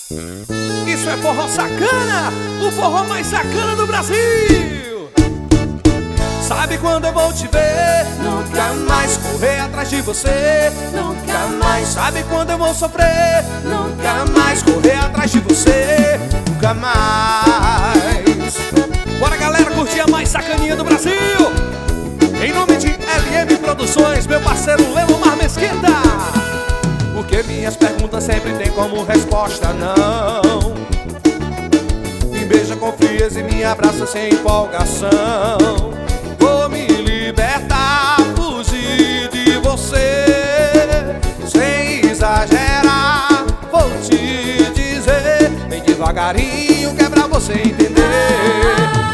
Isso é forró sacana, o forró mais sacana do Brasil. Sabe quando eu vou te ver? Nunca mais correr atrás de você. Nunca mais. Sabe quando eu vou sofrer? Nunca mais correr atrás de você. Nunca mais. Bora, galera, curtir a mais sacaninha do Brasil. Em nome de LM Produções, meu parceiro Lelomar Mesquita. Porque minhas perguntas sempre tem como resposta não. Me beija com frieza e me abraça sem empolgação. Vou me libertar, fugir de você, sem exagerar. Vou te dizer, bem devagarinho, que é pra você entender.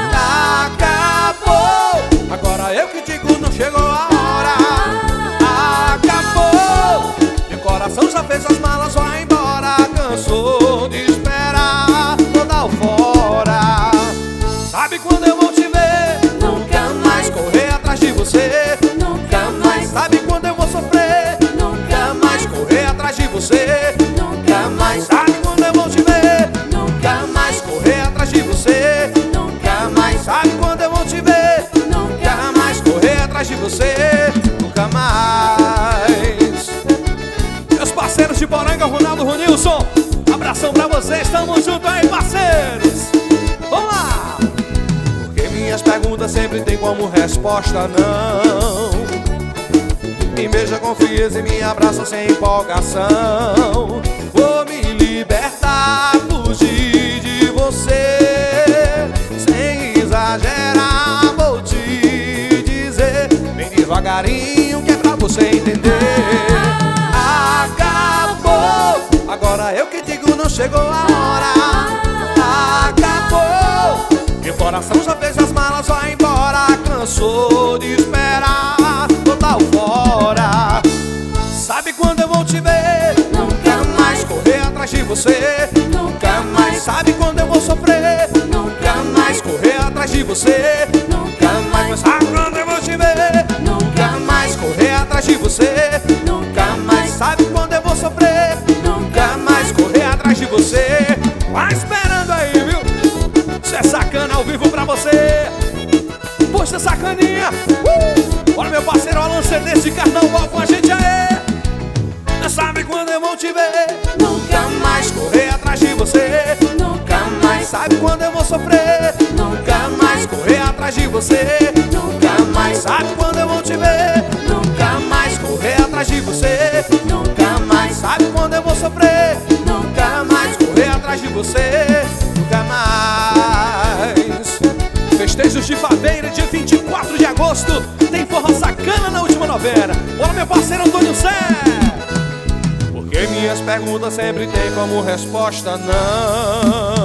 Acabou, agora eu que digo, não chegou a hora. Acabou, meu coração já fez as malas, vai embora. Cansou de esperar, vou dar o fora. Sabe quando eu vou te ver? Nunca mais correr atrás de você. Nunca mais. Sabe quando eu vou sofrer? Nunca mais correr atrás de você. Nunca mais. Sabe quando eu vou te ver? Nunca mais correr atrás de você. Nunca mais. Sabe quando eu vou te ver? Nunca mais correr atrás de você. Nunca mais. Meus parceiros de Poranga, Ronaldo, Ronilson, abração pra vocês, tamo junto aí, parceiros. Vamos lá! Porque minhas perguntas sempre tem como resposta não. Me beija com frieza e me abraça sem empolgação. Vou me libertar, fugir de você, sem exagerar. Vou te dizer, bem devagarinho, que é pra você entender. Acabou, agora eu que digo, não chegou a hora. Acabou, meu coração já fez as malas, vai embora. Cansou de esperar, vou dar o fora. Sabe quando eu vou te ver? Nunca mais correr atrás de você. Nunca mais. Sabe quando eu vou sofrer? Nunca mais correr atrás de você. Nunca mais. Sabe quando eu vou te ver? Nunca mais correr atrás de você. Nunca mais. Sabe quando eu vou sofrer? Nunca mais correr atrás de você. Vai esperando aí, viu? Isso é sacana ao vivo pra você. Poxa, sacaninha. Bora, meu parceiro Alan Cedes de Carnaval com a gente aí. Sabe quando eu vou te ver? Nunca mais correr atrás de você. Nunca mais. Sabe quando eu vou sofrer? Nunca mais correr atrás de você. Nunca mais. Sabe quando eu vou te ver? Nunca mais correr atrás de você. Nunca mais. Sabe quando eu vou sofrer? Nunca mais correr atrás de você. Nunca mais. Festejos de Faveira, dia 24 de agosto. Tem forró sacana na última novena. Bora, meu parceiro Antônio Sé. Porque minhas perguntas sempre tem como resposta não.